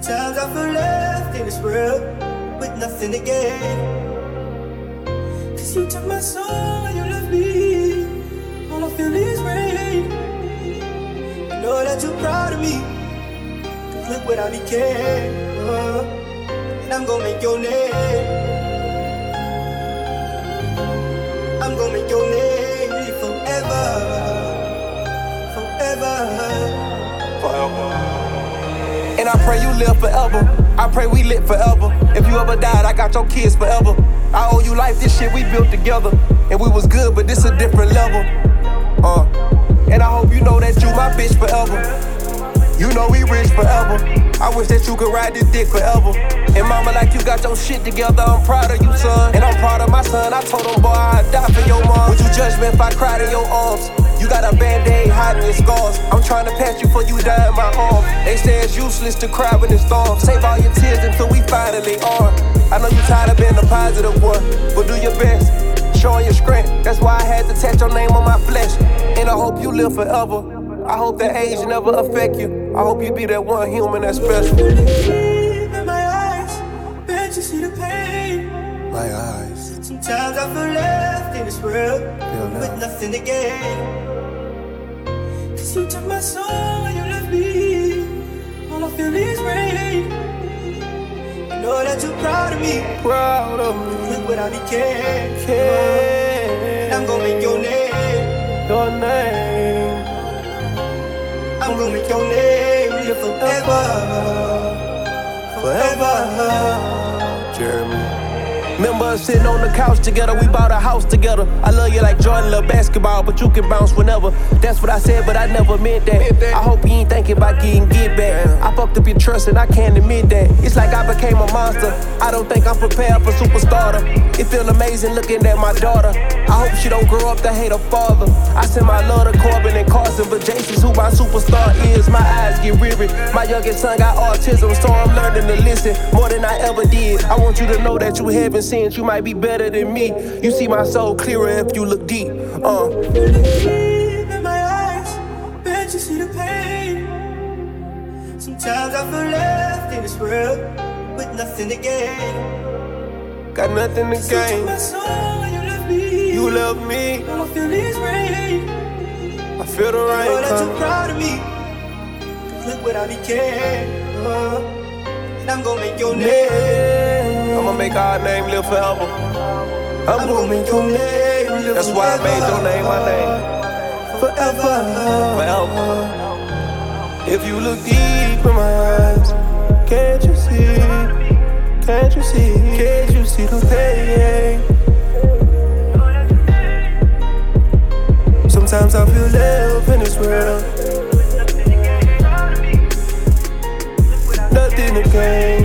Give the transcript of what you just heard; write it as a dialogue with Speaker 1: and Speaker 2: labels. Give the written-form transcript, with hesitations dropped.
Speaker 1: Sometimes I feel left in this world with nothing to gain. Cause you took my soul and you left me. All I feel is rain. I know that you're proud of me. Cause look what I became. And I'm gonna make your name. I'm gonna make your name live forever.
Speaker 2: And I pray you live forever. I pray we lit forever. If you ever died, I got your kids forever. I owe you life, this shit we built together. And we was good, but this a different level. And I hope you know that you my bitch forever. You know we rich forever. I wish that you could ride this dick forever. And mama, like you got your shit together, I'm proud of you, son. And I'm proud of my son, I told him, boy, I'd die for your mom. Would you judge me if I cried in your arms? You got a band-aid hiding your scars. I'm trying to pass you before you die in my arms. They say it's useless to cry when it's storm. Save all your tears until we finally are. I know you tired of being the positive one, but do your best, showing your strength. That's why I had to touch your name on my flesh. And I hope you live forever. I hope that age never affect you. I hope you be that one human that's special.
Speaker 1: In my eyes, bet you see the pain.
Speaker 2: My eyes.
Speaker 1: Sometimes I feel left in this world with nothing to gain. Cause you took my soul and you left me. All I feel is rain. I know that you're proud of me.
Speaker 2: Proud of me.
Speaker 1: Look what I became.
Speaker 2: And
Speaker 1: I'm gonna make your name.
Speaker 2: Your name.
Speaker 1: I'm gonna make your name live forever.
Speaker 2: Jeremy. Remember us sitting on the couch together, we bought a house together. I love you like Jordan love basketball, but you can bounce whenever. That's what I said, but I never meant that. I hope you ain't thinking about getting get back. I fucked up your trust and I can't admit that. It's like I became a monster. I don't think I'm prepared for superstar. It feel amazing looking at my daughter. I hope she don't grow up to hate her father. I send my love to Corbin and Carson, but Jason's who my superstar is. My eyes get weary. My youngest son got autism, so I'm learning to listen more than I ever did. I want you to know that you haven't seen, you might be better than me. You see my soul clearer if you look deep.
Speaker 1: In my eyes, bet you see the pain. Sometimes I feel left in this world with nothing to gain.
Speaker 2: Got nothing to gain.
Speaker 1: My soul and you left me.
Speaker 2: You love me.
Speaker 1: All I feel is rain.
Speaker 2: I feel the rain.
Speaker 1: I know that you're proud of me. Cause look what I became. And I'm gonna make your name.
Speaker 2: I'ma make our name live forever.
Speaker 1: I'm gonna make your name live
Speaker 2: That's why I made your name my name.
Speaker 1: Forever.
Speaker 2: If you look deep in my eyes, can't you see? Can't you see? Can't you see the pain? Sometimes I feel left in this world. Nothing to gain.